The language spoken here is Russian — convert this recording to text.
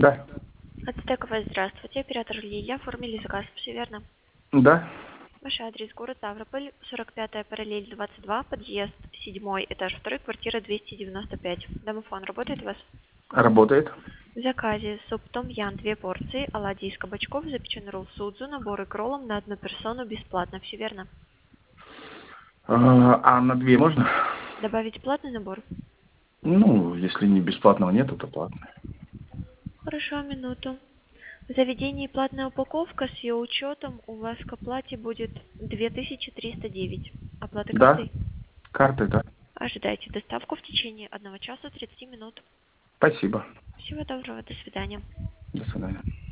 Да. Ацтековая, здравствуйте. Оператор Лилия. Оформили заказ, все верно? Да. Ваш адрес: город Ставрополь, 45-я параллель 22, подъезд 7, этаж 2, квартира 295. Домофон работает у вас? Работает. В заказе суп том ян 2 порции, оладьи из кабачков, запеченный ролл судзу, наборы к роллам на одну персону бесплатно, все верно? А на 2 можно? Добавить платный набор? Ну, если не бесплатного нету, то платно. Хорошо, минуту. В заведении платная упаковка, с ее учетом у вас к оплате будет 2309. Оплата Да. картой? Карты, да. Ожидайте доставку в течение 1 часа 30 минут. Спасибо. Всего доброго, до свидания. До свидания.